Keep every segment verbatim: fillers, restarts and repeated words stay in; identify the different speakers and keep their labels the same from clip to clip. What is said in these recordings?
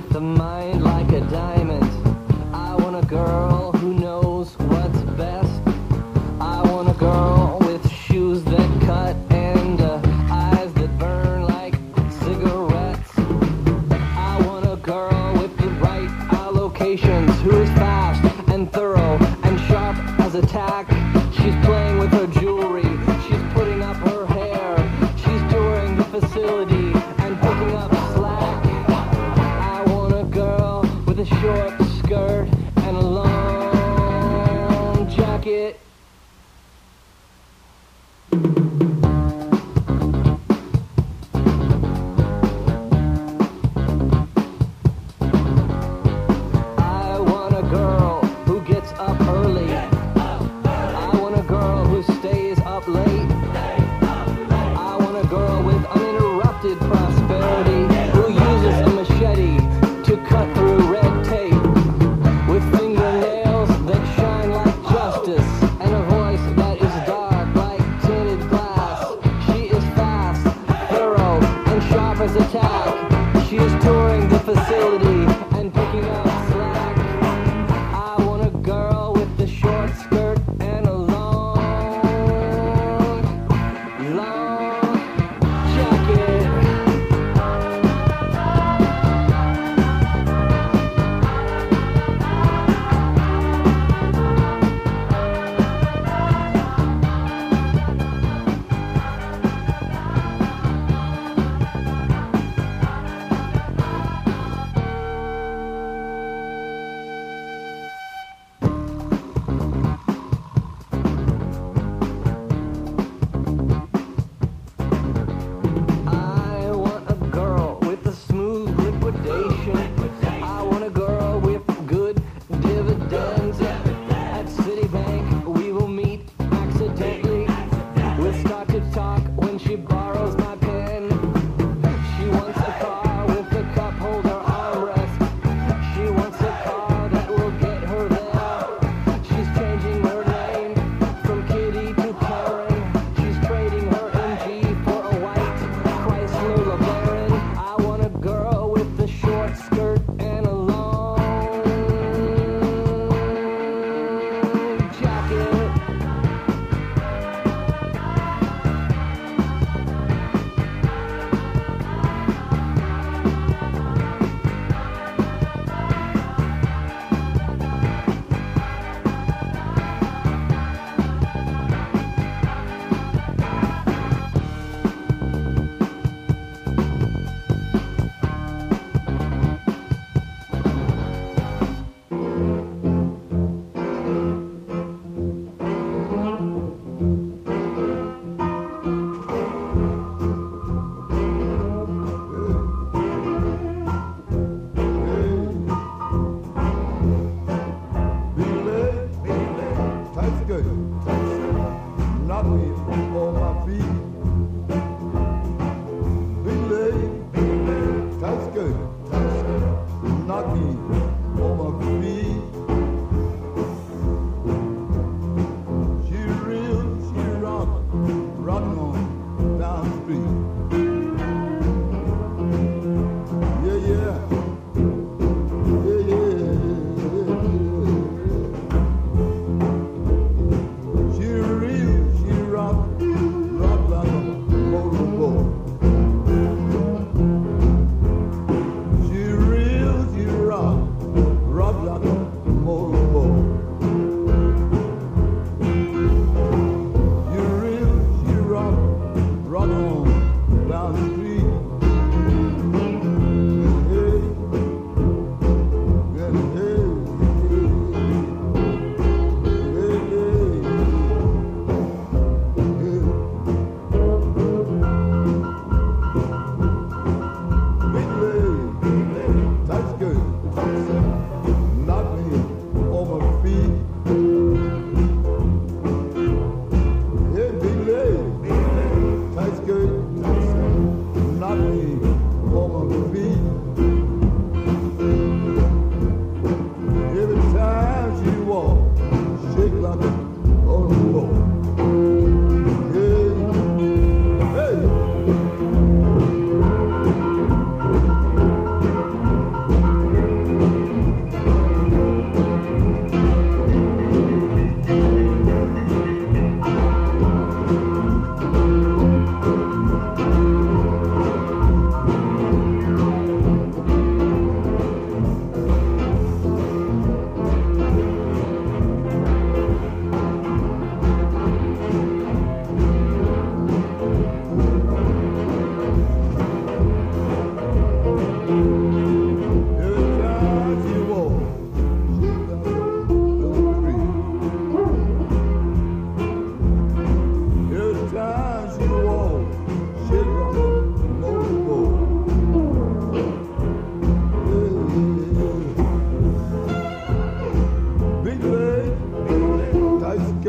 Speaker 1: the mind like a diamond. I want a girl who knows what's best. I want a girl with shoes that cut and uh, eyes that burn like cigarettes. I want a girl with the right allocations, who is fast and thorough and sharp as a tack. She's playing with her jewelry, she's putting up her hair, she's touring the facility and picking up slack. I want a girl with a short skirt and a long jacket. I want a girl who gets up early. I want a girl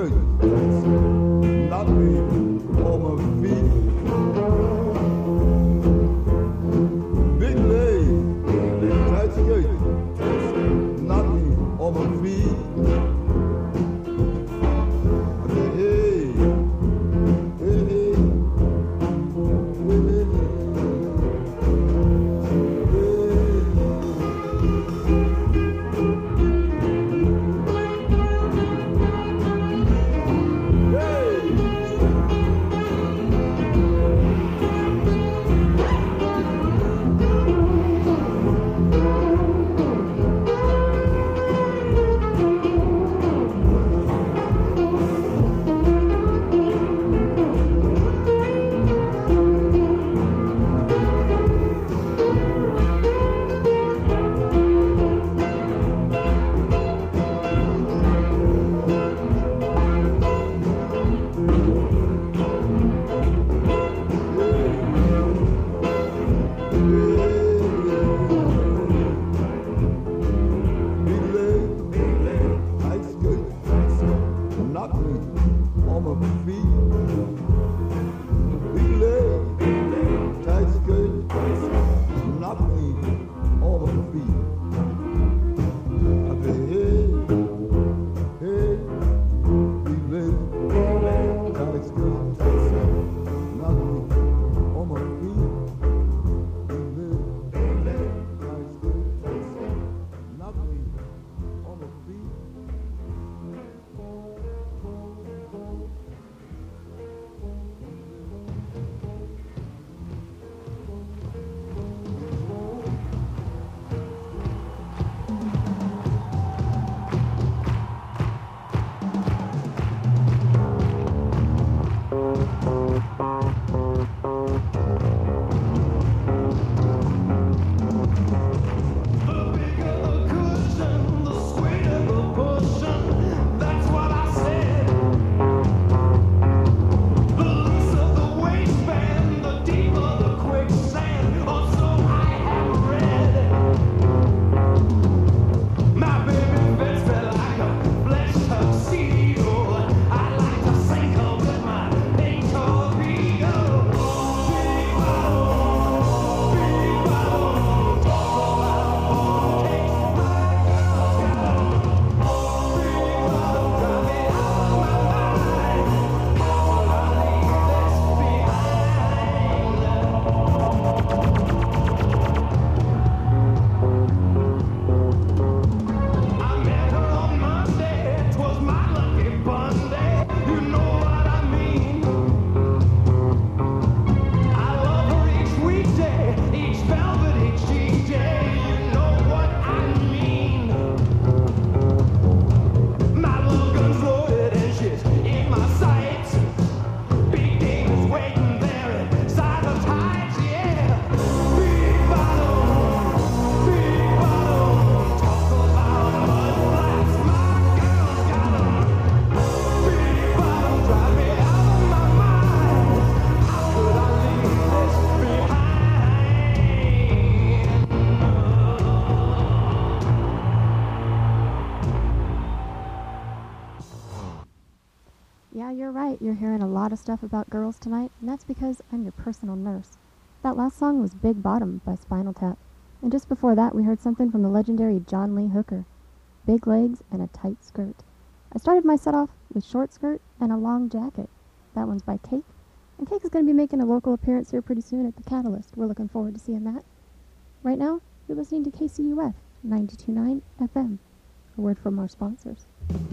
Speaker 2: skirt. Knock me on my feet. Big legs, tight skirt. Knock me on my feet. I say, hey, hey, hey, hey, hey, hey.
Speaker 3: You're hearing a lot of stuff about girls tonight, and that's because I'm your personal nurse. That last song was Big Bottom by Spinal Tap. And just before that, we heard something from the legendary John Lee Hooker. Big legs and a tight skirt. I started my set off with Short Skirt and a Long Jacket. That one's by Cake. And Cake is going to be making a local appearance here pretty soon at the Catalyst. We're looking forward to seeing that. Right now, you're listening to K C U F ninety-two point nine F M. A word from our sponsors.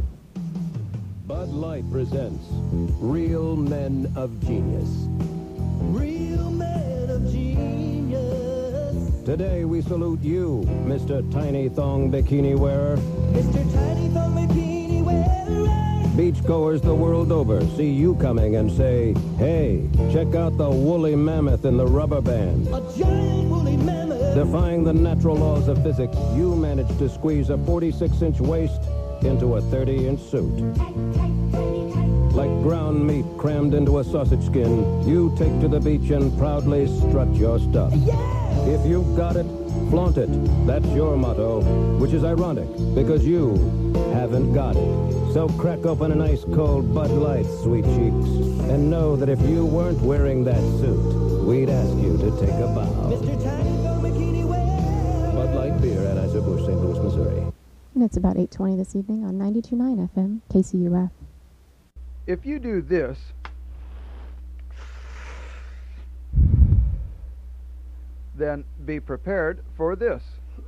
Speaker 4: Bud Light presents Real Men of Genius.
Speaker 5: Real Men of Genius.
Speaker 4: Today we salute you, Mister Tiny Thong Bikini Wearer.
Speaker 5: Mister Tiny Thong Bikini Wearer.
Speaker 4: Beachgoers the world over see you coming and say, hey, check out the woolly mammoth in the rubber band.
Speaker 5: A giant woolly mammoth.
Speaker 4: Defying the natural laws of physics, you managed to squeeze a forty-six inch waist into a thirty inch suit. Like ground meat crammed into a sausage skin, you take to the beach and proudly strut your stuff.
Speaker 5: Yeah!
Speaker 4: If you've got it, Flaunt it. That's your motto, which is ironic because you haven't got it. So crack open an ice cold Bud Light, sweet cheeks, and know that if you weren't wearing that suit, we'd ask you to take a bow.
Speaker 5: Mister Tango Bikini Wear.
Speaker 4: Bud Light beer, Anheuser-Busch, Saint Louis, Missouri.
Speaker 3: And it's about eight twenty this evening on ninety-two point nine F M, K C U F.
Speaker 6: If you do this, then be prepared for this.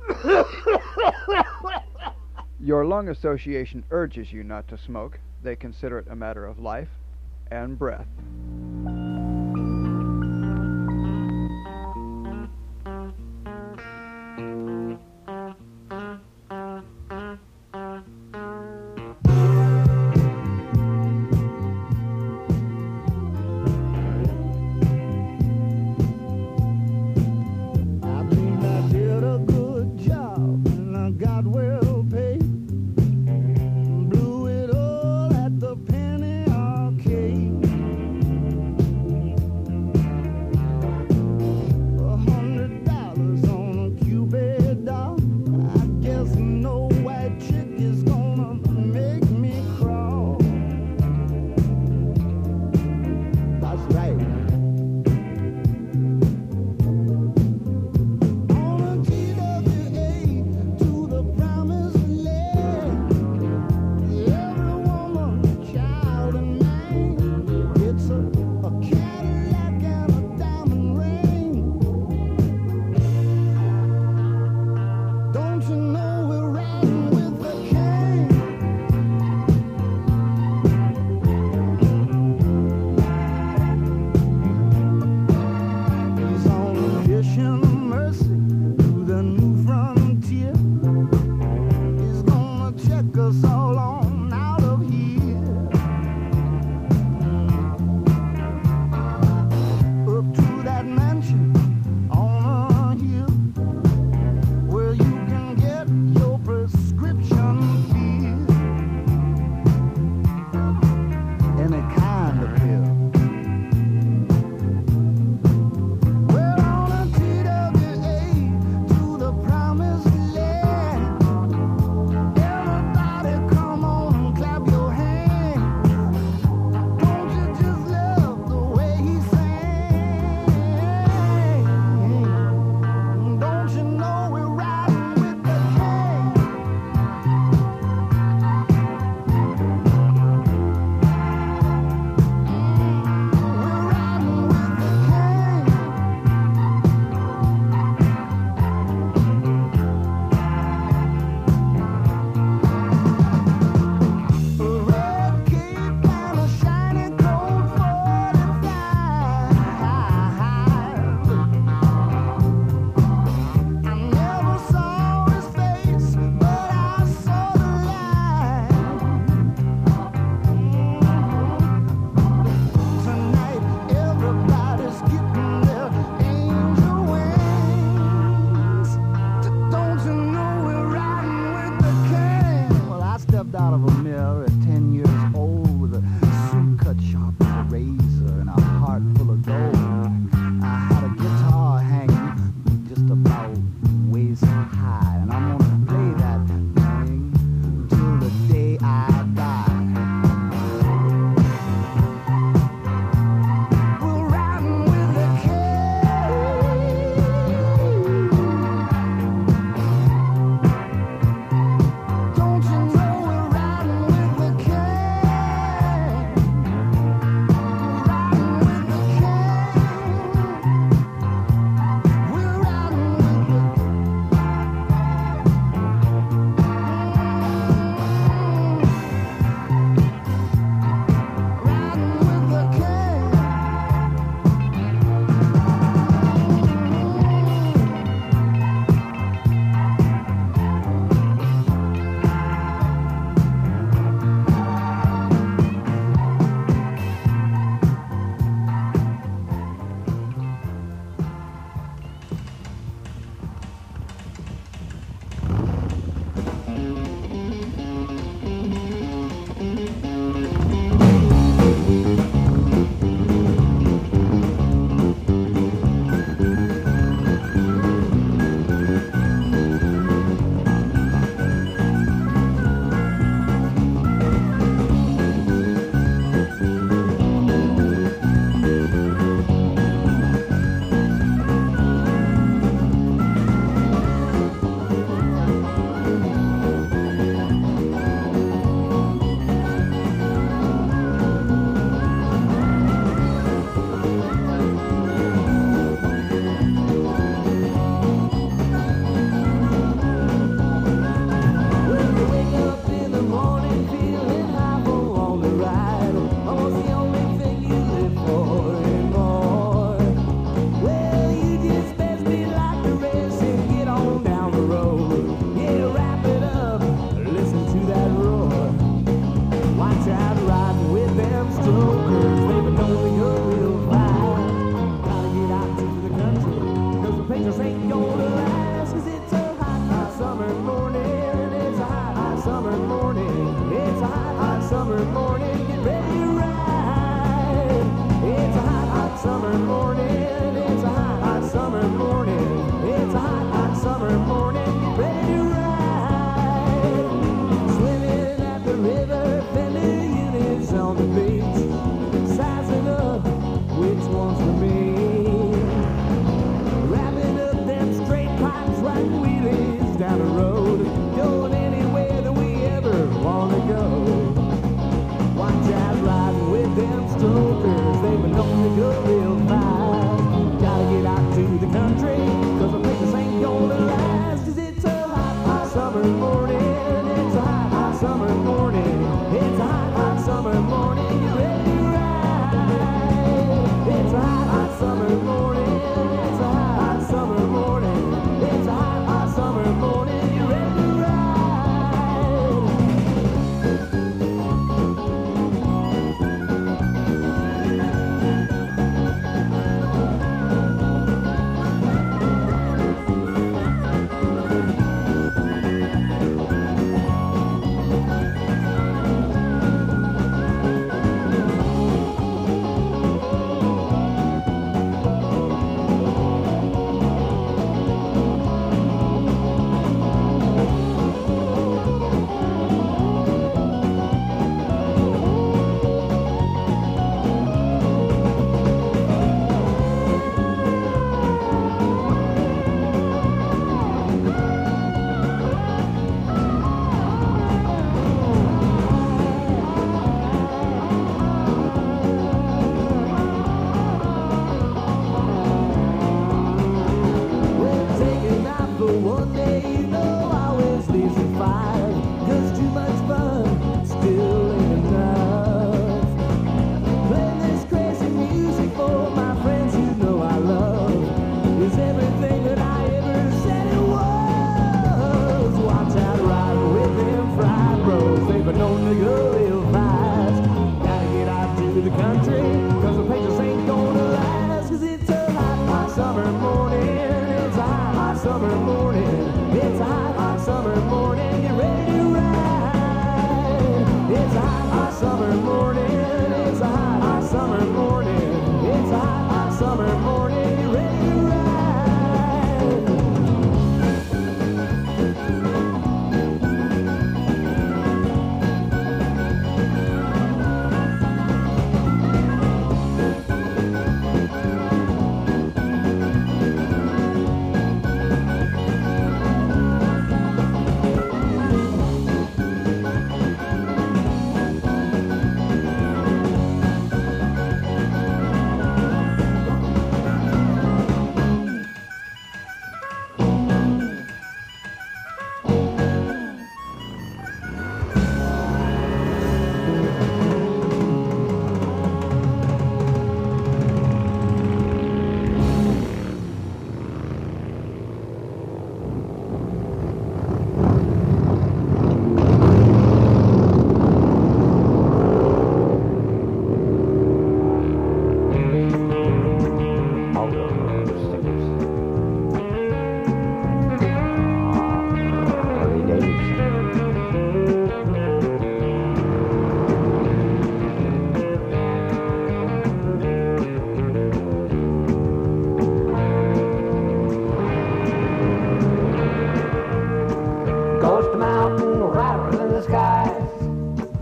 Speaker 6: Your lung association urges you not to smoke. They consider it a matter of life and breath.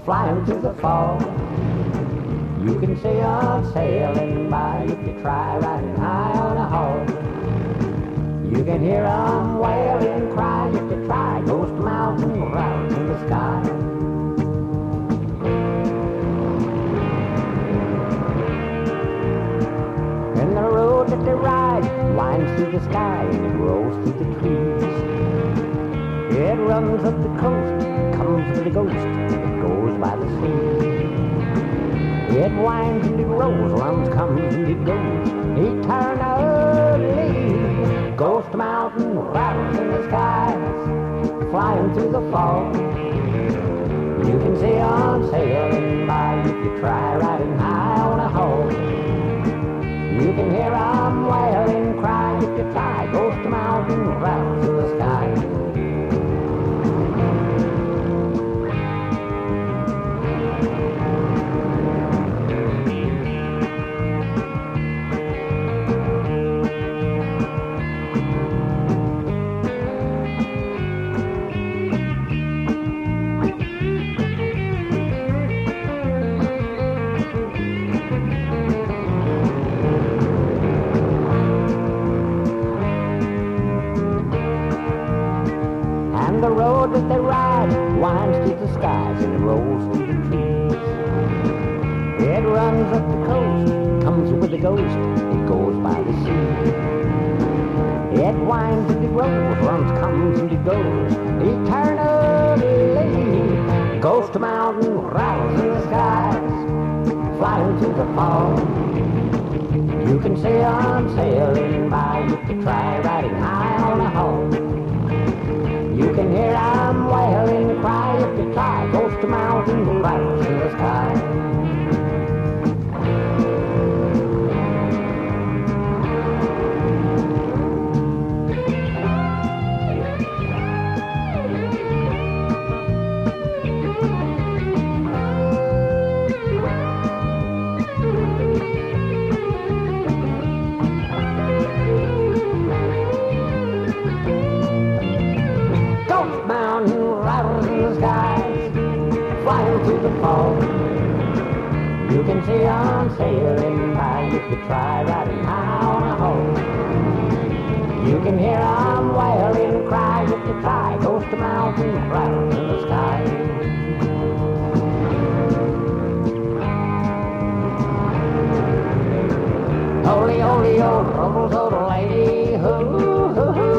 Speaker 7: flying through the fog. You can see them sailing by if you try riding high on a hog. You can hear them wailing, cry if you try Ghost Mountain round in the sky. And the road that they ride winds through the sky and it rolls through the trees. It runs up the coast, comes with a ghost, it goes by the sea. It winds and it rolls, runs, comes and it goes eternally. Ghost Mountain rattles in the skies, flying through the fog. You can see them sailing by if you try riding high on a hog. You can hear them wailing, cry if you try Ghost Mountain rattles in the sky. The road that they ride winds through the skies and it rolls through the trees. It runs up the coast, comes with a ghost, it goes by the sea. It winds and it rolls, runs, comes and it goes eternally. Ghost Mountain rattles in the skies, flying through the fog. You can see them sailing by if you try riding high on a hog. You can hear them wailing, cry if you try Ghost Mountain rattles in the sky. Through the fog. You can see them sailing by if you try riding high on a hog. You can hear them wailing, cry if you try Ghost Mountain rattles in the sky. Holy, holy, old rumbles, old lady, hoo, hoo, hoo.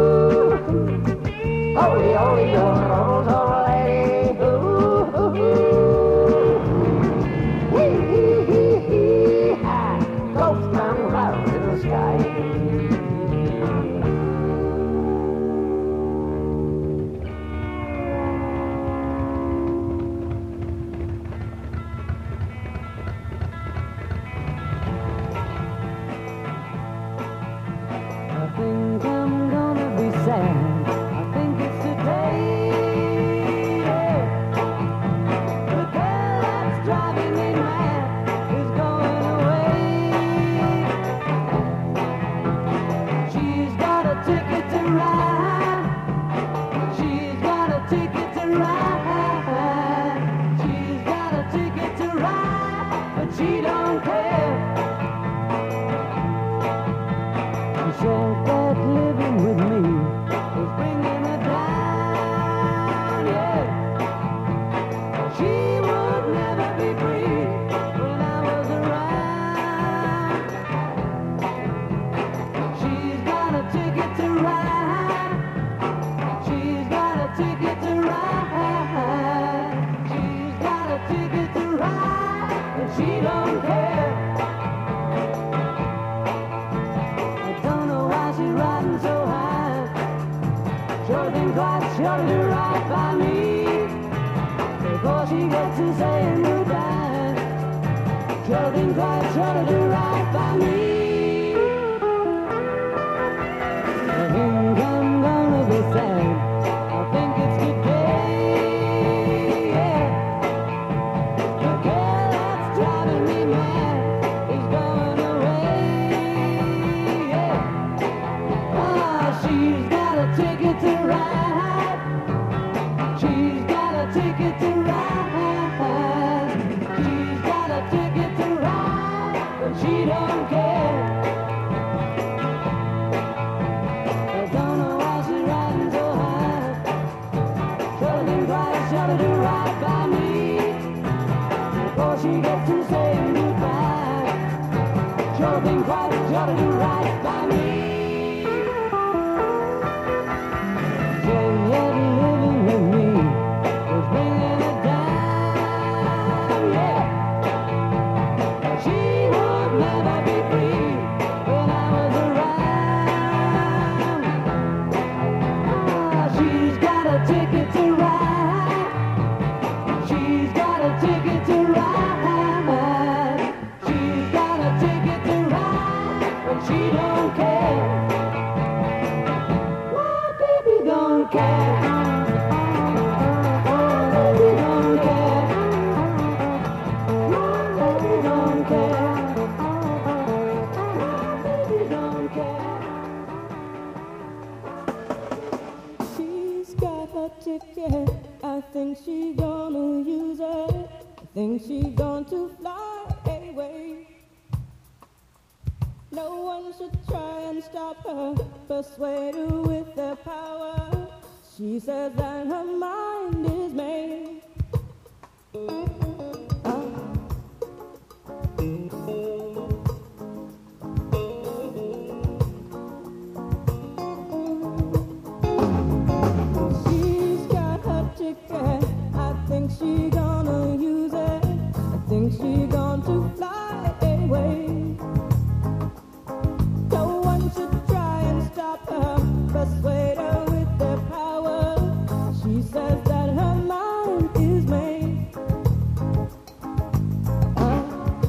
Speaker 7: Holy, holy, old rumbles, old lady, hoo, hoo, hoo. Wee, hee, hee, hee, ha. Ghost Mountain rattles in the sky.
Speaker 1: I think I'm gonna be sad. I think it's today. Yeah. The girl that's driving me mad is going away. She's got a ticket to ride. She's got a ticket to ride. She's got a ticket to ride, but she don't care. She said that living with me is bringing her down, yeah. She would never be free when I was around. She's got a ticket to ride. She's got a ticket to ride. She's got a ticket to ride, and she don't care. I don't know why she's riding so high. Sure think quite sure to ride by me before she gets to saying goodbye. Sure think quite sure to ride by me. I think I'm gonna be sad. I think it's today. Yeah. The girl that's driving me mad is going away. Yeah. Ah, she's got a ticket to ride. She's got a ticket to ride. right by me before she gets to saying goodbye. Sure think twice, sure to do right by me. Just yet living with me was bringing it down, yeah. She would never be free when I was around. Ah, she's got a ticket to ride. She's got a ticket to ride. She's got a ticket to ride, but she don't care. My baby don't care. Oh, baby don't care. My baby don't care. My baby don't care.
Speaker 5: She's got her ticket. I think she gonna use it. I think she going to fly away. No one should try and stop her, persuade her with their power. She says that her mind is made. Uh, She's got her ticket. I think she gonna use it. I think she going to fly away. No one should try and stop her, persuade her with their power. She says that her mind is made. Uh,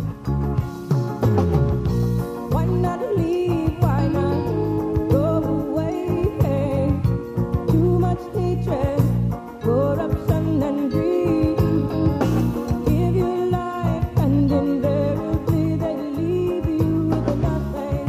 Speaker 5: why not leave? Why not go away? Too much hatred, corruption and greed. Give your life and invariably they leave you with nothing.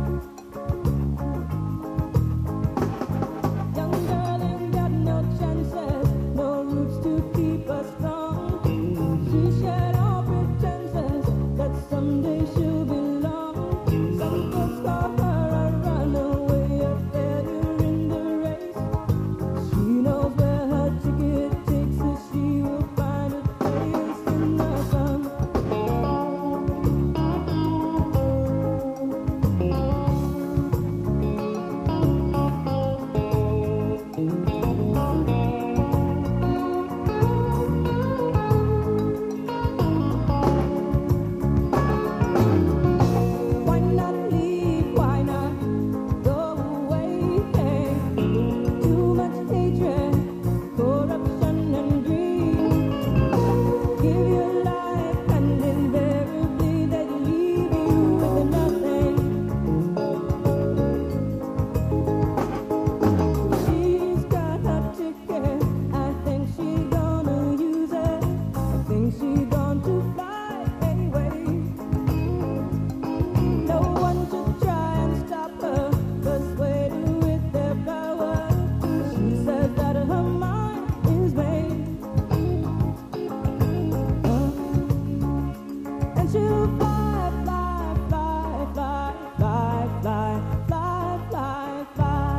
Speaker 5: Young girl ain't got no chances, no roots to keep her strong. She shed all pretenses that someday she'll belong. Some folks call her a runaway, a failure in the race. She knows where her ticket takes her. She will find a place in the sun. Why not leave? Why not go away? Too much hatred, corruption and greed. Give your life and invariably they leave you with nothing. She's got her ticket. I think she gonna use it. I think she going to fly away. No one should try and stop her, persuade her with their power. She says that her mind is made. Uh, and she'll fly, fly, fly, fly, fly, fly, fly, fly, fly.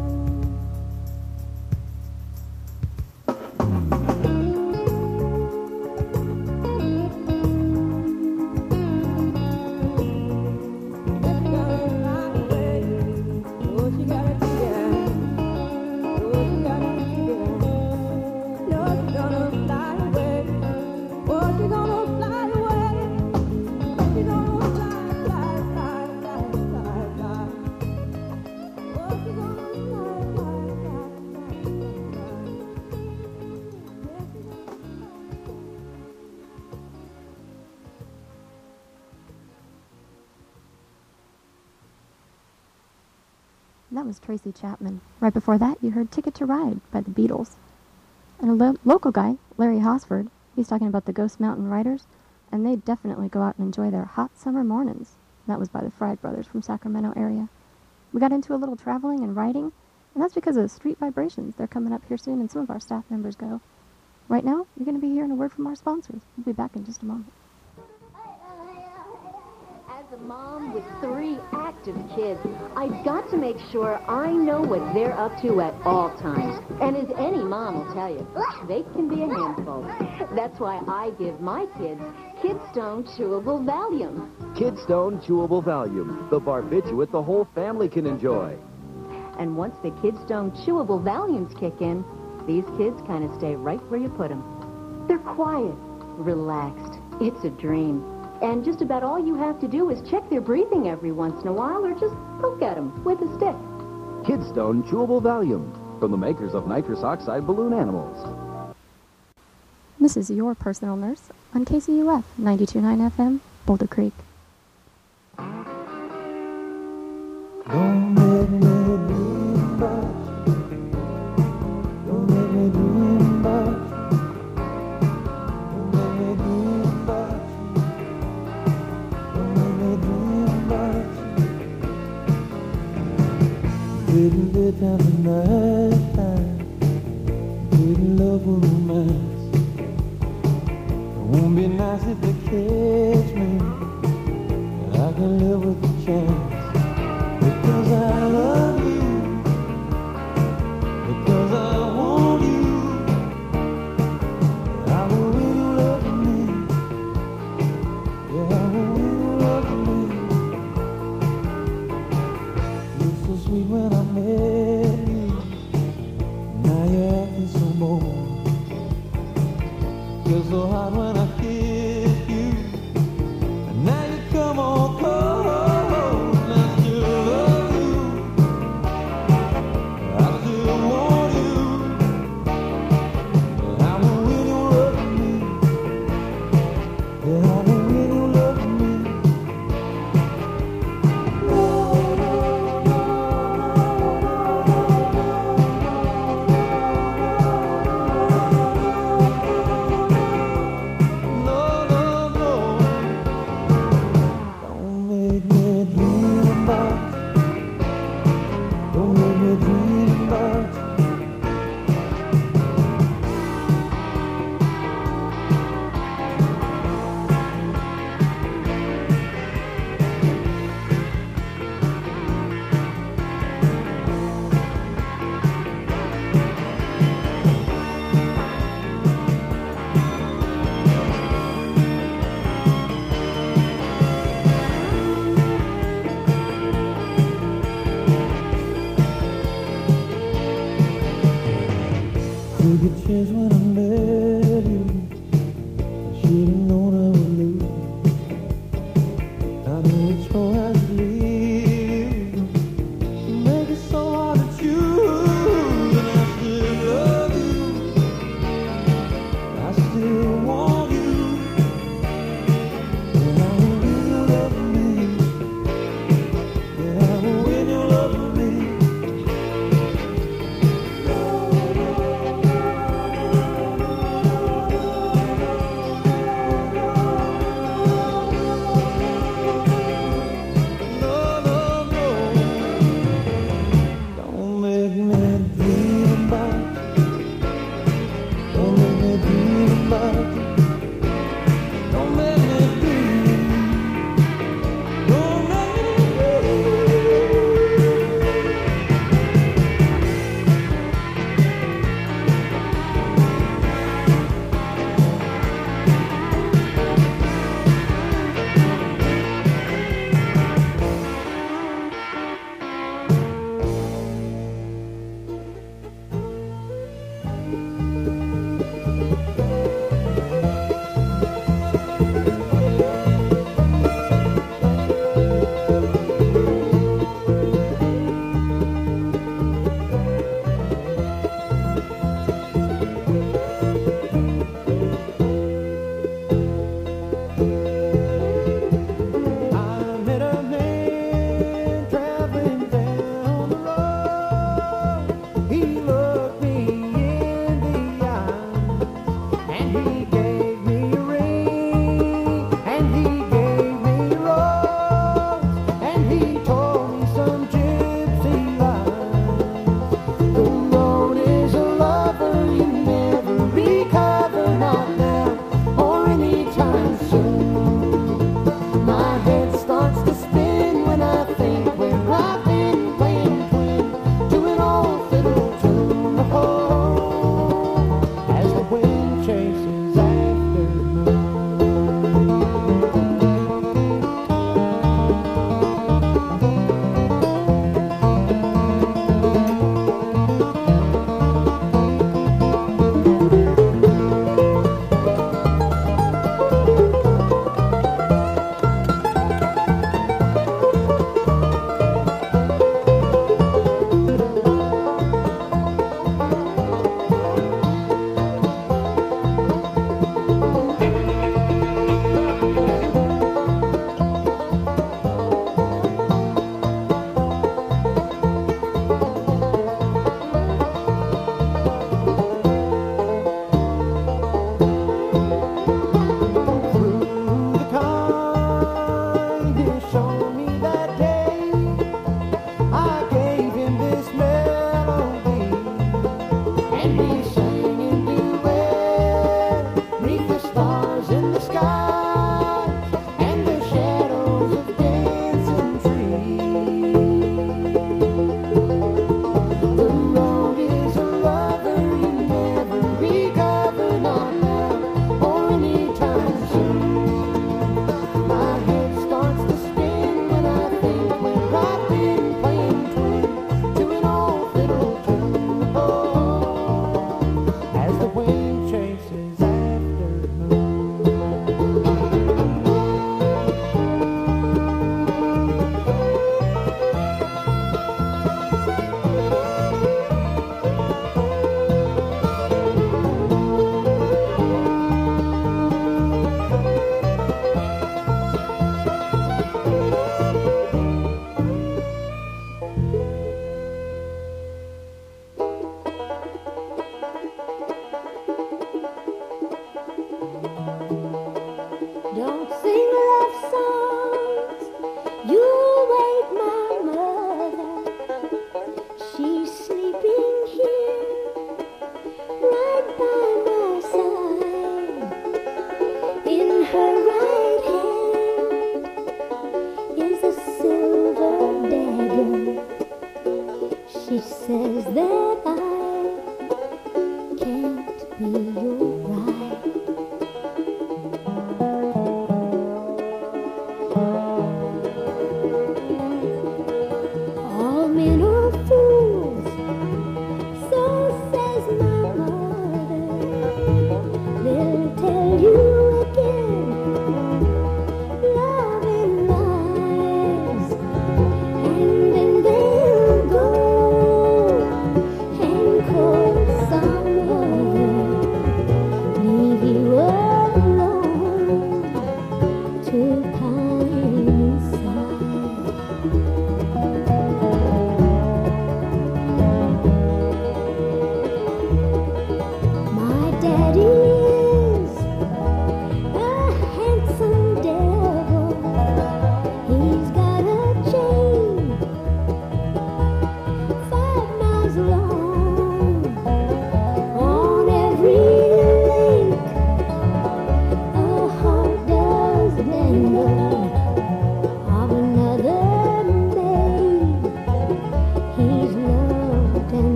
Speaker 3: That was Tracy Chapman. Right before that, you heard Ticket to Ride by the Beatles. And a lo- local guy, Larry Hosford, he's talking about the Ghost Mountain Riders, and they definitely go out and enjoy their hot summer mornings. That was by the Fried Brothers from Sacramento area. We got into a little traveling and riding, and that's because of Street Vibrations. They're coming up here soon, and some of our staff members go. Right now, you're going to be hearing a word from our sponsors. We'll be back in just a moment.
Speaker 8: As As a mom with three active kids, I've got to make sure I know what they're up to at all times. And as any mom will tell you, they can be a handful. That's why I give my kids Kidstone Chewable Valium.
Speaker 9: Kidstone Chewable Valium, the barbiturate the whole family can enjoy.
Speaker 8: And once the Kidstone Chewable Valiums kick in, these kids kind of stay right where you put them. They're quiet, relaxed. It's a dream. And just about all you have to do is check their breathing every once in a while or just poke at them with a stick.
Speaker 9: Kidstone Chewable Valium, from the makers of nitrous oxide balloon animals.
Speaker 3: This is your personal nurse on K C U F ninety-two point nine F M, Boulder Creek.
Speaker 2: Don't make me dream much. Don't make me dream much. Don't make me dream much. Don't make me dream much. Little bit of the night time, little love will romance. It won't be nice if they catch me, but I can live with the chance. Because I love you, because I want you, I will when you love me, yeah, I will when you love me. You're so sweet when I met you, now you're acting so bold. You're so hot when I kiss you, and now you come on cold.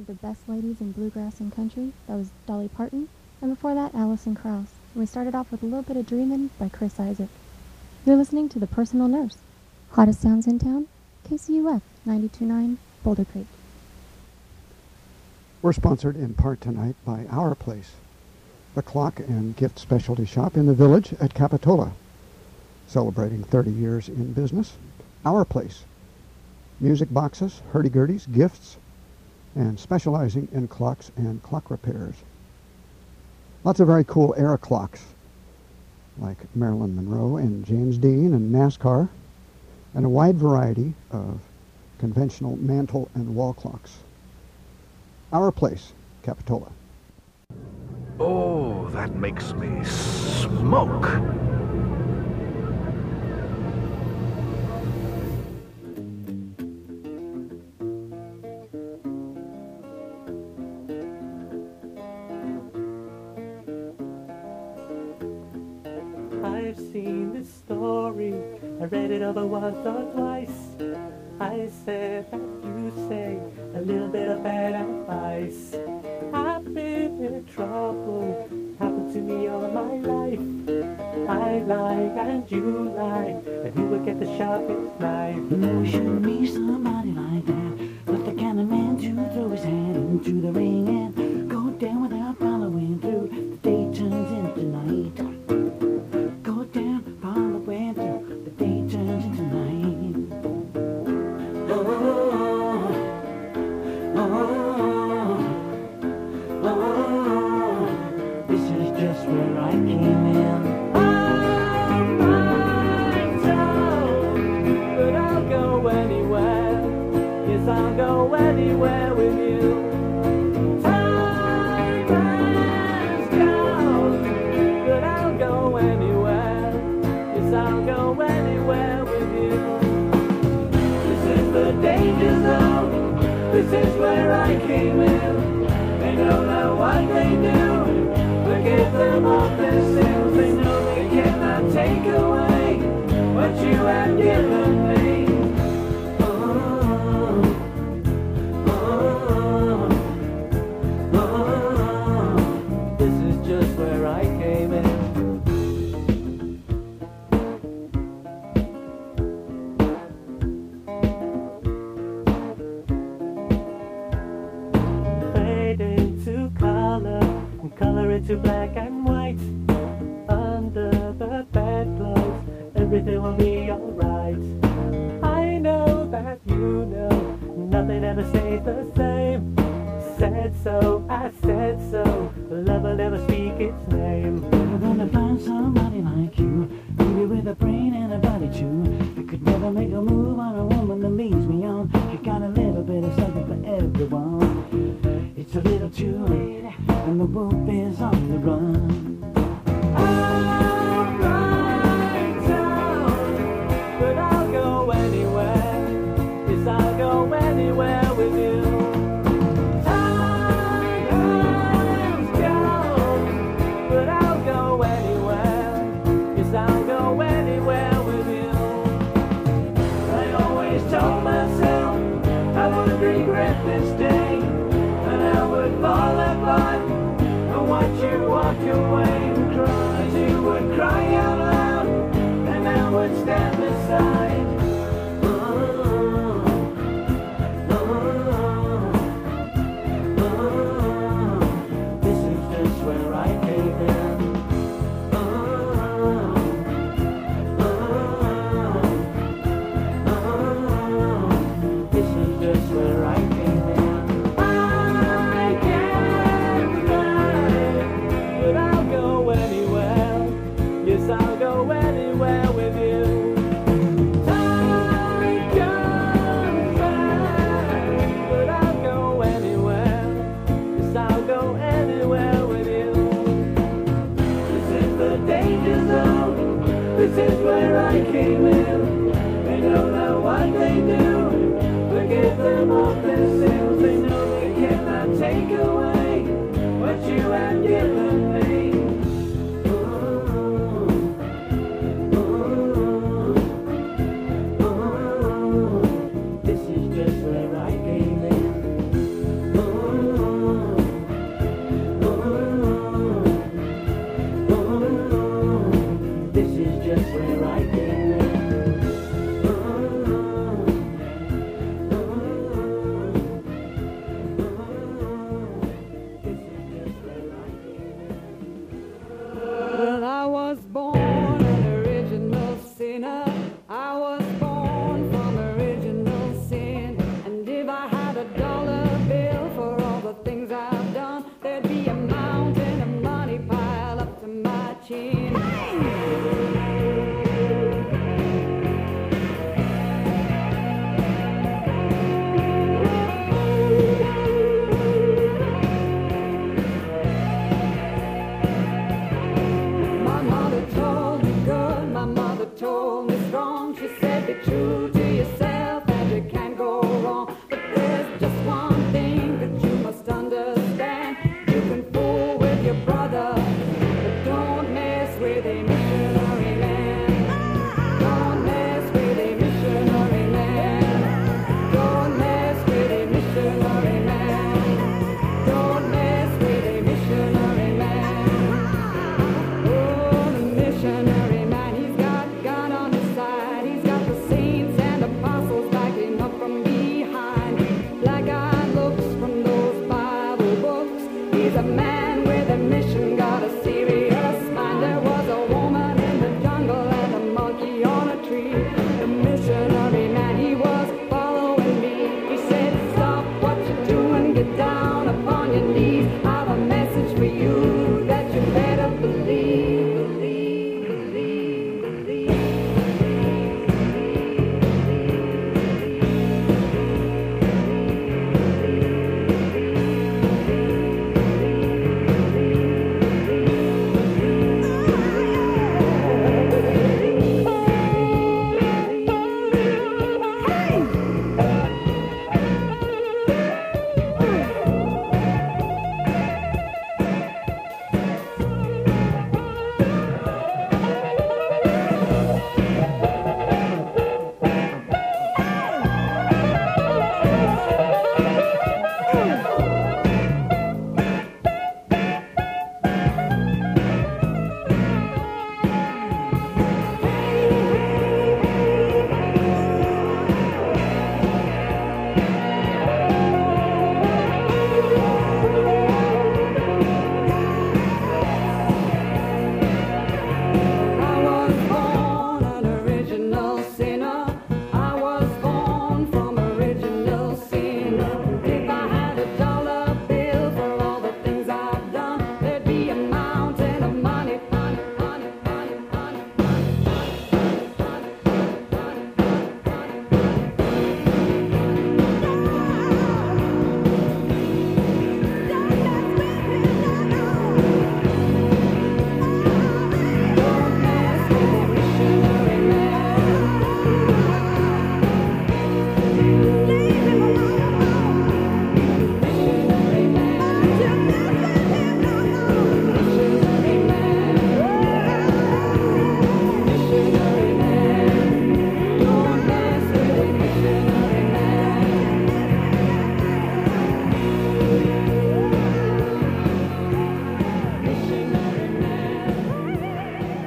Speaker 3: the best ladies in bluegrass and country. That was Dolly Parton. And before that, Alison Krauss. And we started off with a little bit of Dreamin' by Chris Isaac. You're listening to The Personal Nurse. Hottest sounds in town, K C U F ninety-two point nine, Boulder Creek.
Speaker 10: We're sponsored in part tonight by Our Place, the clock and gift specialty shop in the village at Capitola. Celebrating thirty years in business, Our Place. Music boxes, hurdy-gurdies, gifts, and specializing in clocks and clock repairs. Lots of very cool era clocks, like Marilyn Monroe and James Dean and NASCAR, and a wide variety of conventional mantle and wall clocks. Our Place, Capitola.
Speaker 11: Oh, that makes me smoke.
Speaker 12: I've seen this story, I read it over once or twice. I said that you say a little bit of bad advice. I've been in trouble, happened to me all my life. I lie and you lie, and who will get the sharpest knife?
Speaker 13: No, you shouldn't be somebody like that. Not the kind of man to throw his hand into the ring and go down without following through. The day turns into night. Go down, following through. The day turns into night. Oh, oh, oh, oh, this is just where I came in.
Speaker 12: I'll go anywhere with you. Time has gone, but I'll go anywhere. Yes, I'll go anywhere with you. This is the danger zone. This is where I came in. They don't know what they do. Forgive them of their sins. They know they cannot take away what you have given me. To black and white, under the bedclothes, everything will be alright. I know that you know, nothing ever stays the same. Said so, I said so, love will never speak its name.
Speaker 13: Never gonna find somebody like you, maybe with a brain and a body too. I could never make a move on a woman that leads me on. She got a little bit of something for everyone. It's a little too late, and the wolf is on the run.
Speaker 12: I'll ride down, but I'll go anywhere. Yes, I'll go anywhere with you. Time has gone, but I'll go anywhere. Yes, I'll go anywhere with you. I always told myself I would regret this day. Fall apart and watch you walk away and cry. You would cry out loud and I would stand beside. Oh, oh, oh, oh. This is just where I came in. Oh, oh, oh, this is just where I came in. I'll go anywhere with you. Time comes back, but I'll go anywhere. Yes, I'll go anywhere with you. This is the danger zone. This is where I came in. They don't know what they do. Forgive them of their sins. They know they cannot take away what you have given me.
Speaker 13: This is just where I came in. Oh,
Speaker 14: told me strong. She said, be true to yourself and you can't go wrong. But there's just one thing that you must understand. You can fool with your brother, but don't mess with a missionary man. Don't mess with a missionary man. Don't mess with a missionary man. Don't mess with a missionary man. Oh, the missionary man, he's got God on his side. He's got the saints and apostles backing up from behind. Black-eyed looks from those Bible books. He's a man with a mission, got a serious mind. There was a woman in the jungle and a monkey on a tree. The missionary man, he was following me. He said, stop what you're doing, get down upon your knees. I have a message for you that you better believe. Believe, believe, believe. I was born an original sinner. I was born from original sin. If I had a dollar bill for all the things I've done, there'd be a mountain of money, money, money, money, money, Don't mess with a missionary man. Missionary man. Missionary man. Missionary man. Don't mess with a missionary man. Missionary man.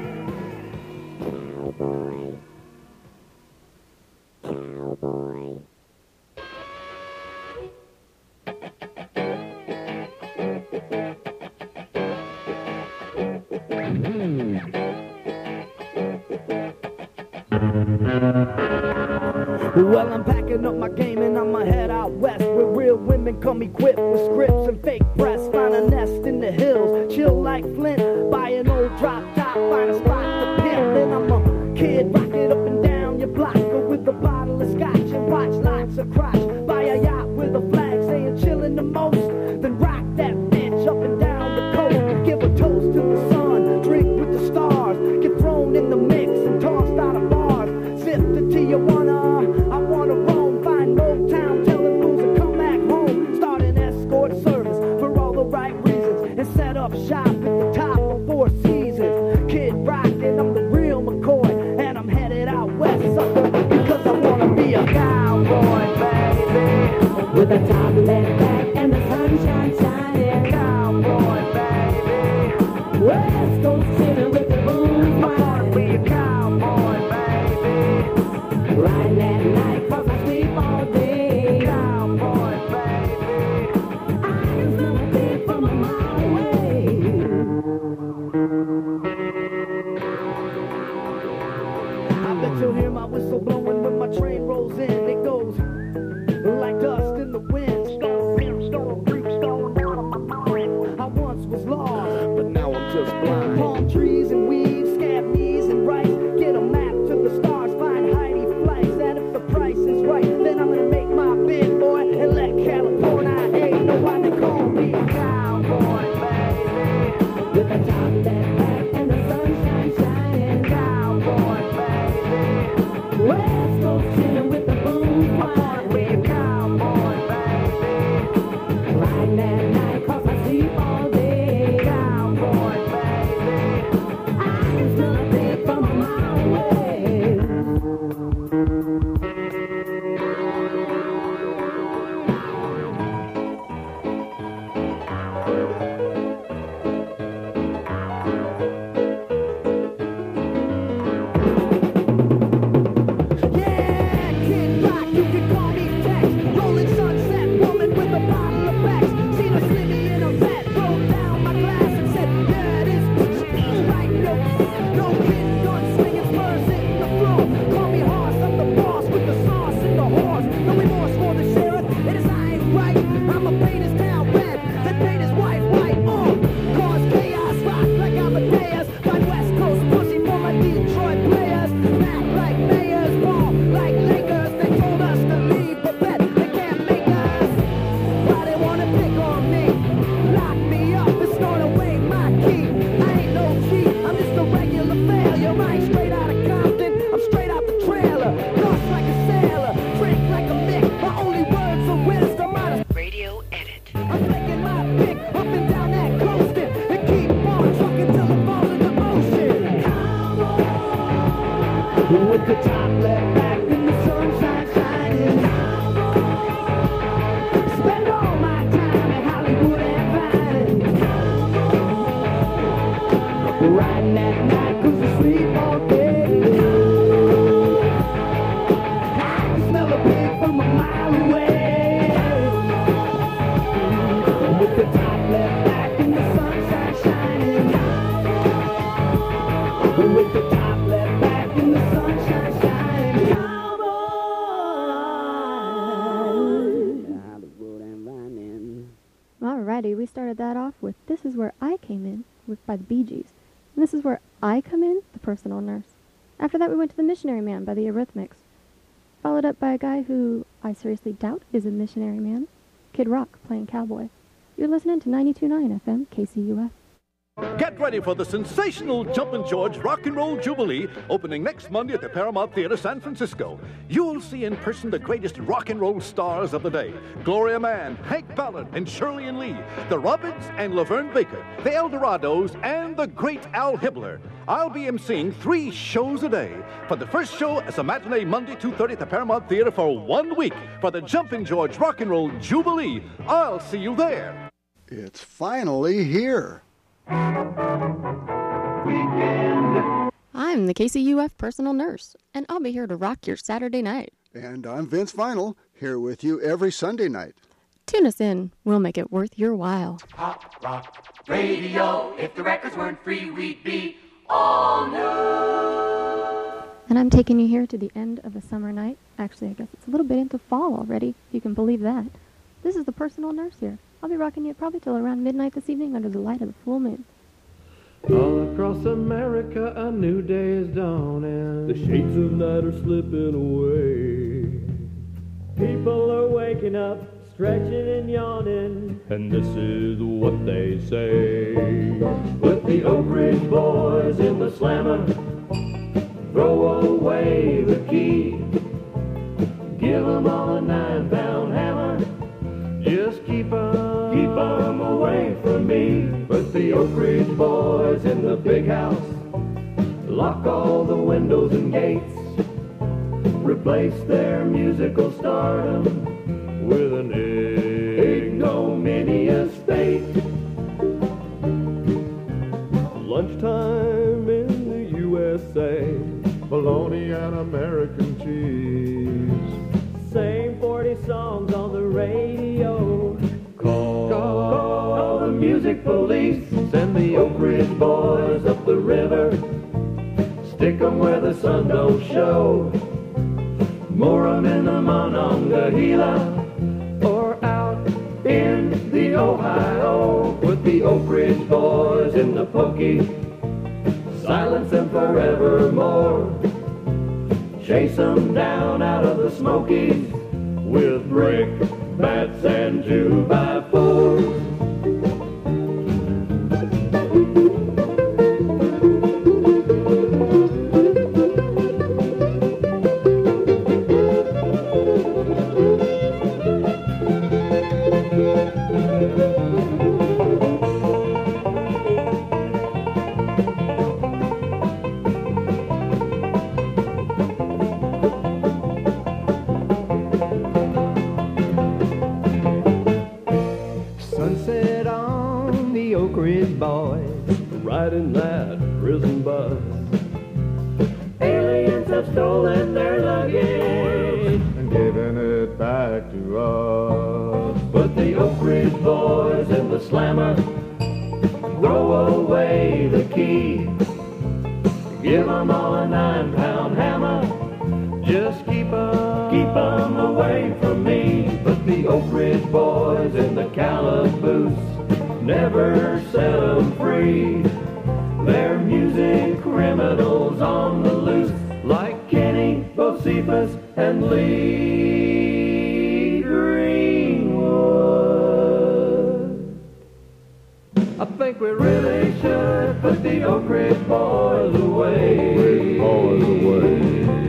Speaker 12: Well, I'm packing up my game and I'ma head out west, where real women come equipped with scripts and fake breasts. Find a nest in the hills, chill like Flint. Buy an old drop top, find a spot to pimp. Then I'm a kid, rock it up and down your block, go with a bottle of scotch and watch lots of crotch. Buy a yacht with a flag saying chillin' the most, then rock that bitch up and down the coast. Give a toast to the sun, drink with the stars, get thrown in the mix and tossed out of bars. Zip to Tijuana, I wanna roam, find Old Town, telling fools to come back home. Start an escort service for all the right reasons, and set up shop at the top of Four Seasons. Kid rockin', I'm the real McCoy, and I'm headed out west, sucker, because I wanna be a cowboy, baby.
Speaker 14: With a top left back and the sunshine shining.
Speaker 12: Cowboy, baby.
Speaker 14: West Coast chillin' with the moon
Speaker 12: I wanna be a cowboy, baby.
Speaker 14: riding at night 'cause I sleep all day.
Speaker 12: Cowboy, baby.
Speaker 14: I can smell a pig from a mile away.
Speaker 12: I bet you'll hear my whistle blowing when my train rolls in. It goes like dust in the wind. Storm, storm, storm, creep, storm down on my mind. I once was lost, but now I'm just blind. Palm trees and weeds, scab knees and rice. Get a map to the stars, find Heidi flights. And if the price is right, then I'm gonna make my bid, boy, and let California hate. No one to call me a cowboy, baby.
Speaker 14: With a top left back and the sunshine shining.
Speaker 12: Cowboy,
Speaker 15: snap like Mayor's ball, like Lakers. They told us to leave, but bet they can't make us. Why they wanna pick on me, lock me up and snort away my key? I ain't no cheat, I'm just a regular failure. I ain't straight out of Compton, I'm straight out the trailer. Lost like a sailor, trick like a Mick. My only words of wisdom out of radio edit. I'm flicking my pick up and down that coasting and keep on trucking till it falls into motion. With the top left back and the sunshine shining. Spend all my time in Hollywood and Vine. Riding at night cause we sleep all day. I can smell a pig from a mile away. With the top left back and the sunshine shining. With the top left back and the sunshine shining.
Speaker 3: Alrighty, we started that off with This Is Where I Came In with by the Bee Gees. And This Is Where I Come In, The Personal Nurse. After that we went to The Missionary Man by the Eurythmics. Followed up by a guy who I seriously doubt is a missionary man, Kid Rock playing cowboy. You're listening to ninety-two point nine F M K C U F.
Speaker 11: Get ready for the sensational Jumpin' George Rock and Roll Jubilee, opening next Monday at the Paramount Theater, San Francisco. You'll see in person the greatest rock and roll stars of the day. Gloria Mann, Hank Ballard, and Shirley and Lee, the Robins and Laverne Baker, the Eldorados, and the great Al Hibbler. I'll be emceeing three shows a day. For the first show, as a matinee Monday, two thirty at the Paramount Theater for one week. For the Jumpin' George Rock and Roll Jubilee. I'll see you there.
Speaker 10: It's finally here.
Speaker 3: I'm the K C U F personal nurse, and I'll be here to rock your Saturday night.
Speaker 10: And I'm Vince Final, here with you every Sunday night.
Speaker 3: Tune us in. We'll make it worth your while.
Speaker 16: Pop rock radio. If the records weren't free, we'd be all new.
Speaker 3: And I'm taking you here to the end of a summer night. Actually, I guess it's a little bit into fall already, if you can believe that. This is the personal nurse here. I'll be rocking you probably till around midnight this evening under the light of the full moon.
Speaker 2: All across America, a new day is dawning. The shades of night are slipping away.
Speaker 12: People are waking up, stretching and yawning.
Speaker 2: And this is what they say.
Speaker 12: Put the Oak Ridge Boys in the slammer. Throw away the key. Give them all a nine-pound hammer.
Speaker 2: Just keep 'em,
Speaker 12: keep 'em away from me. Put the Oak Ridge Boys in the big house. Lock all the windows and gates. Replace their musical stardom
Speaker 2: with an
Speaker 12: ignominious fate.
Speaker 2: Lunchtime in the U S A. Bologna and American cheese.
Speaker 12: Same forty songs on the radio.
Speaker 2: Call,
Speaker 12: Call the music police. Send the Oak Ridge Boys up the river. Stick 'em where the sun don't show. Moor 'em in the Monongahela. Or out in the Ohio. Put the Oak Ridge Boys in the pokey. Silence them forevermore. Chase 'em down out of the Smokies with brick bats and two by fours.
Speaker 2: Riding that prison bus.
Speaker 12: Aliens have stolen their luggage
Speaker 2: and given it back to us.
Speaker 12: Put the Oak Ridge Boys in the slammer. Throw away the key. Give 'em all a nine-pound hammer.
Speaker 2: Just keep 'em,
Speaker 12: keep 'em away from me. Put the Oak Ridge Boys in the calaboose. Never set 'em free. They're music criminals on the loose.
Speaker 2: Like
Speaker 12: friendly Greenwood. I think we really should put the Oak Ridge boys away. Boys away.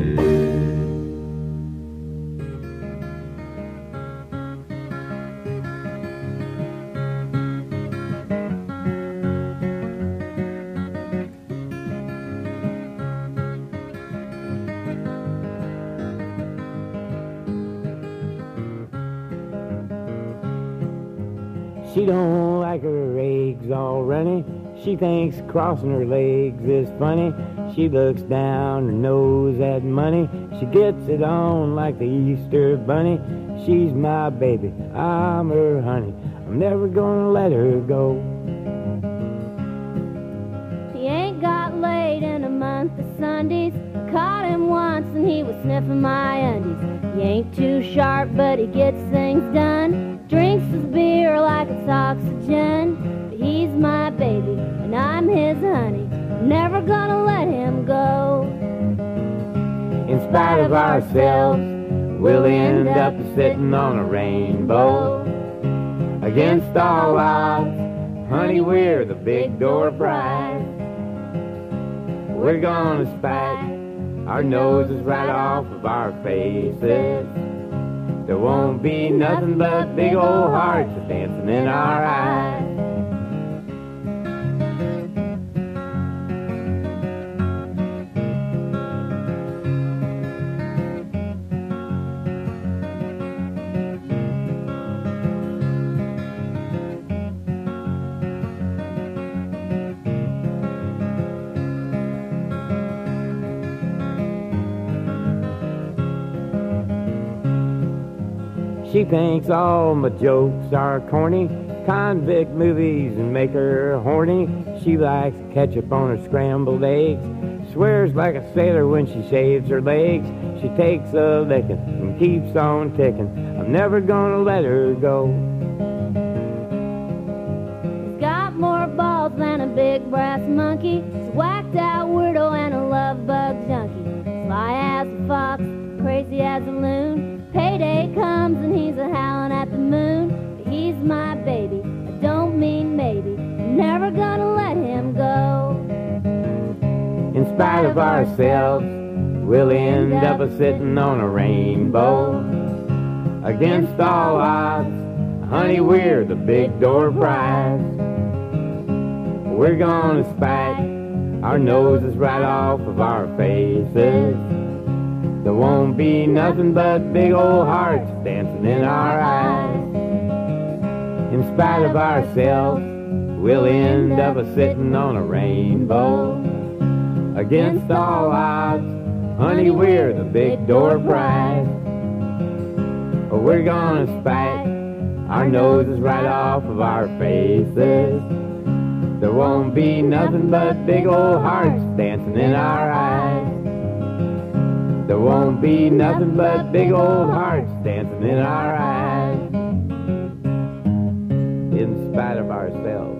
Speaker 17: She don't like her eggs all runny. She thinks crossing her legs is funny. She looks down her nose at money. She gets it on like the Easter bunny. She's my baby, I'm her honey. I'm never gonna let her go.
Speaker 18: He ain't got laid in a month of Sundays. I caught him once and he was sniffing my undies. He ain't too sharp, but he gets things done. Drinks his beer like it's oxygen. But he's my baby, and I'm his honey. I'm never gonna let him go.
Speaker 17: In spite of ourselves, we'll end up sitting on a rainbow. Against all odds, honey, we're the big door prize. We're gonna spike our noses right off of our faces. There won't be nothing but big old hearts dancing in our eyes. She thinks all my jokes are corny, convict movies and make her horny. She likes ketchup on her scrambled eggs, swears like a sailor when she shaves her legs. She takes a licking and keeps on ticking. I'm never gonna let her go.
Speaker 18: He's got more balls than a big brass monkey. He's a whacked out weirdo and a love bug junkie. Sly as a fox, crazy as a loon. Payday comes and he's a howling at the moon. But he's my baby, I don't mean maybe. I'm never gonna let him go.
Speaker 17: In spite of ourselves, we'll end up a sitting on a rainbow. Against all odds, honey, we're the big door prize. We're gonna spike our noses right off of our faces. There won't be nothing but big old hearts dancing in our eyes. In spite of ourselves, we'll end up a sitting on a rainbow. Against all odds, honey, we're the big door prize. We're gonna spike our noses right off of our faces. There won't be nothing but big old hearts dancing in our eyes. There won't be nothing but big old hearts dancing in our eyes. In spite of ourselves.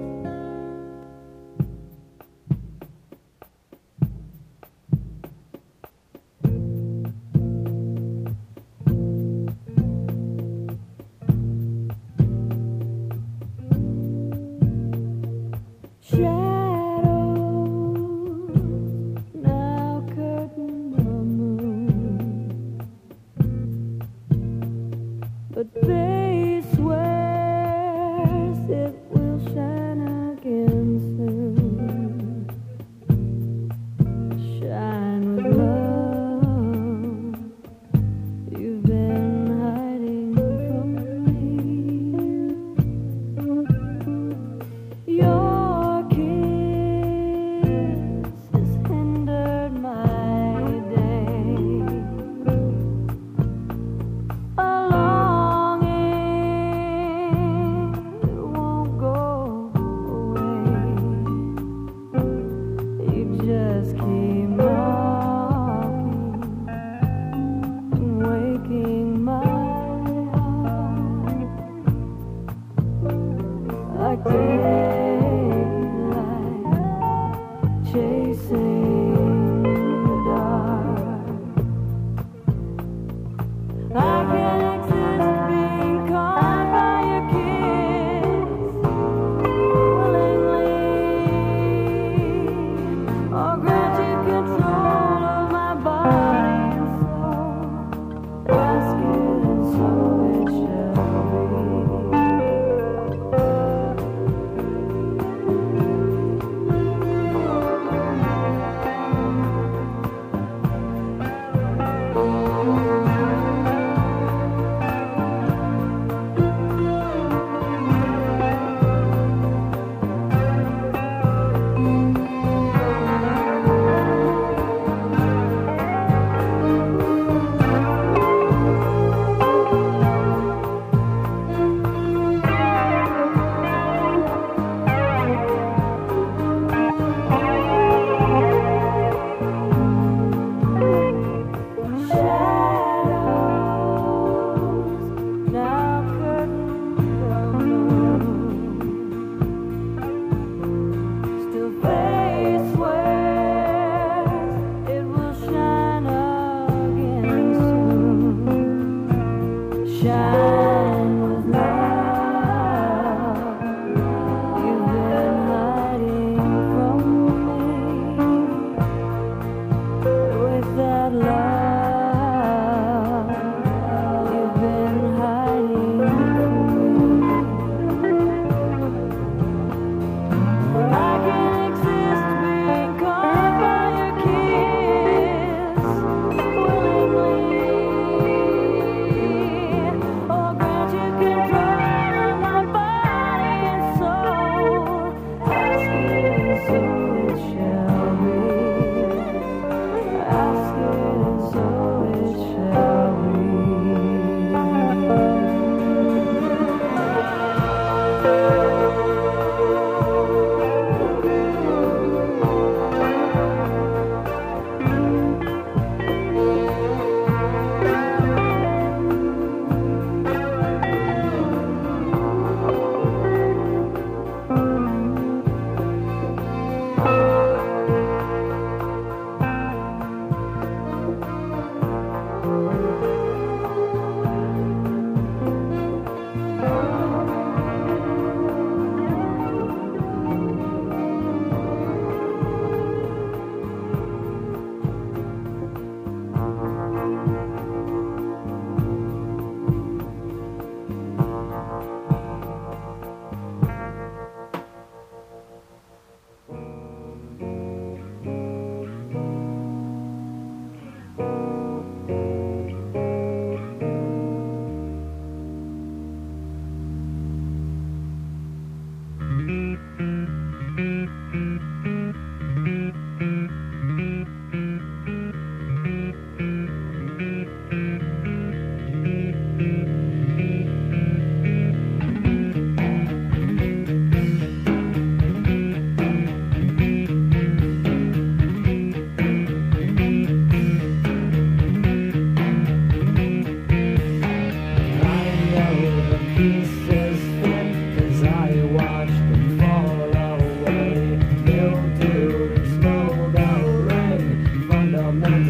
Speaker 14: But they swears it will shine.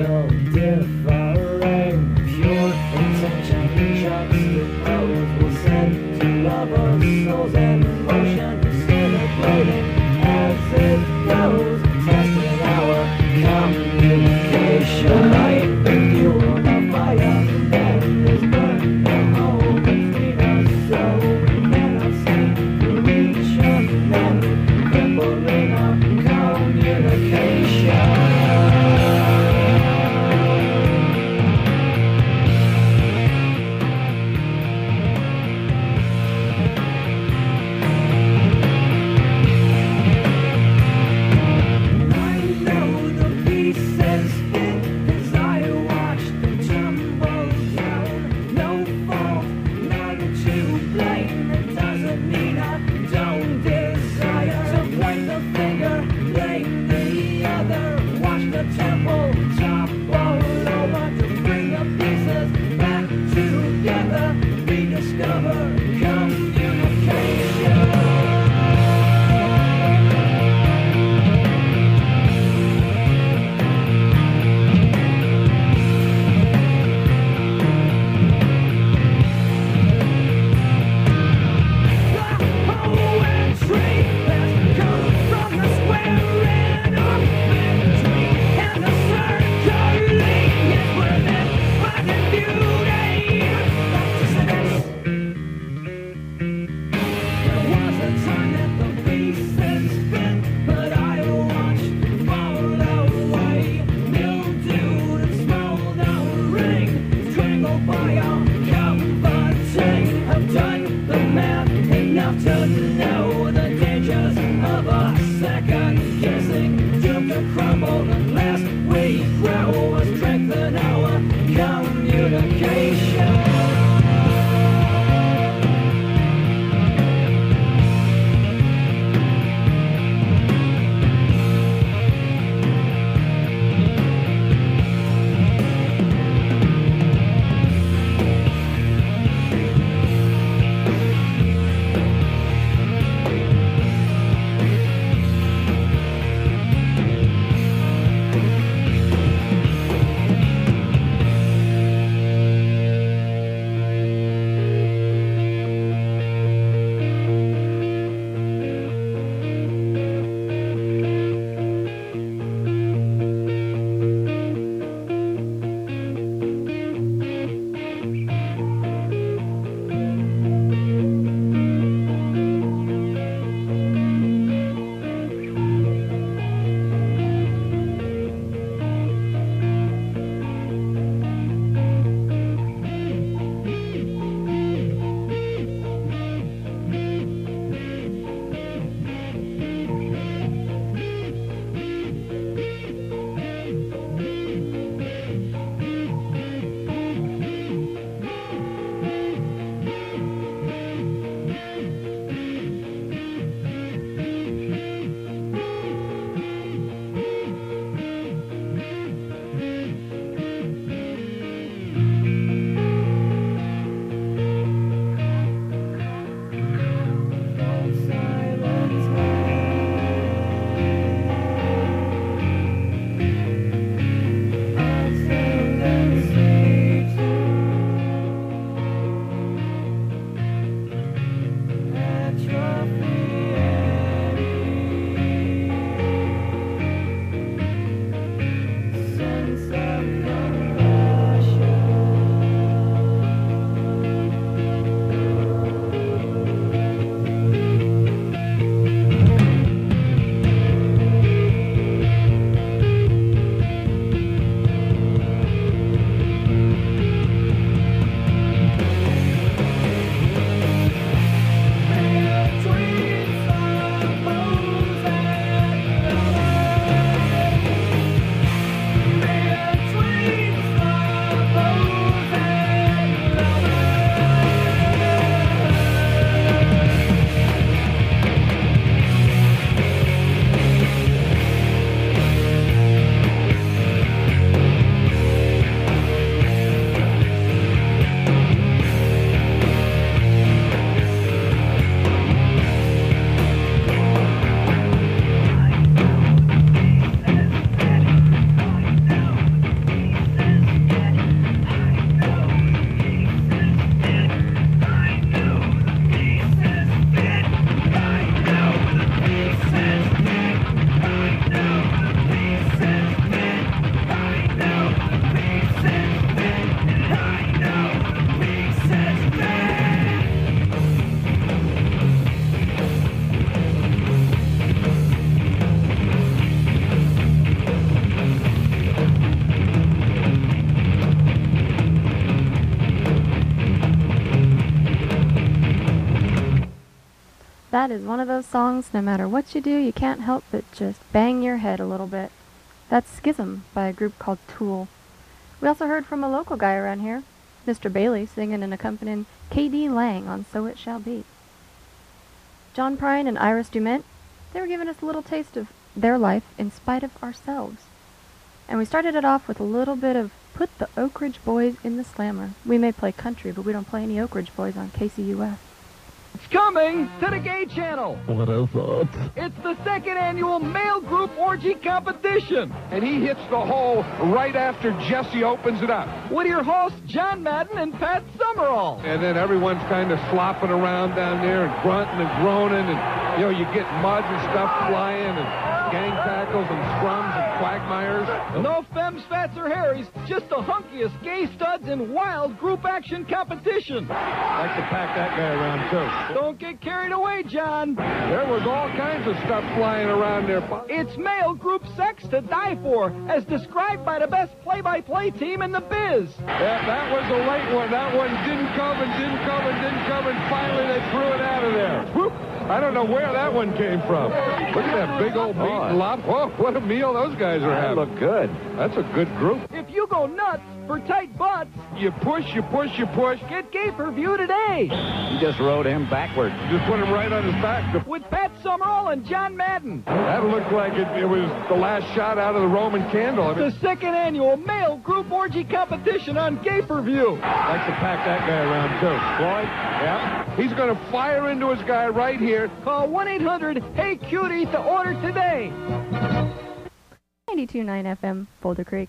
Speaker 12: still differing. Pure intention juxtaposed will send to lovers, souls, and emotion celebrating as it goes. Testing our communication. Light the fuel, the fire that is burning a hole between us, so we cannot see through each other, crippling our communication.
Speaker 3: That is one of those songs, no matter what you do, you can't help but just bang your head a little bit. That's Schism by a group called Tool. We also heard from a local guy around here, Mister Bailey, singing and accompanying K D Lang on So It Shall Be. John Prine and Iris Dument, they were giving us a little taste of their life in spite of ourselves. And we started it off with a little bit of Put the Oak Ridge Boys in the Slammer. We may play country, but we don't play any Oak Ridge Boys on K C U S.
Speaker 19: It's coming to the Gay Channel.
Speaker 11: What is it?
Speaker 19: It's the second annual male group orgy competition.
Speaker 20: And he hits the hole right after Jesse opens it up.
Speaker 19: With your hosts, John Madden and Pat Summerall.
Speaker 20: And then everyone's kind of slopping around down there and grunting and groaning. And, you know, you get mud and stuff flying and gang tackles and scrums and quagmires.
Speaker 19: No femmes, fats, or harries, just the hunkiest gay studs in wild group action competition.
Speaker 20: Like to pack that guy around, too.
Speaker 19: Don't get carried away, John.
Speaker 20: There was all kinds of stuff flying around there.
Speaker 19: It's male group sex to die for, as described by the best play-by-play team in the biz.
Speaker 20: Yeah, that was a late one. That one didn't come and didn't come and didn't come, and finally they threw it out of there. Whoop. I don't know where that one came from. Look at that big old meat and lop. Whoa, what a meal those guys are having.
Speaker 9: They look good.
Speaker 20: That's a good group.
Speaker 19: If you go nuts for tight butts,
Speaker 20: you push, you push, you push.
Speaker 19: Get gay per view today.
Speaker 9: You just rode him backwards.
Speaker 20: Just put him right on his back.
Speaker 19: With Pat Summerall and John Madden.
Speaker 20: That looked like it, it was the last shot out of the Roman candle. I mean,
Speaker 19: the second annual male group orgy competition on Gay Per View.
Speaker 20: Like to pack that guy around, too. Floyd? Yeah. He's going to fire into his guy right here.
Speaker 19: Call one eight hundred hey cutie to order today.
Speaker 3: ninety-two point nine F M, Boulder Creek.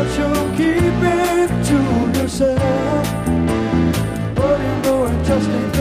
Speaker 2: Keep it to yourself, but you know it just ain't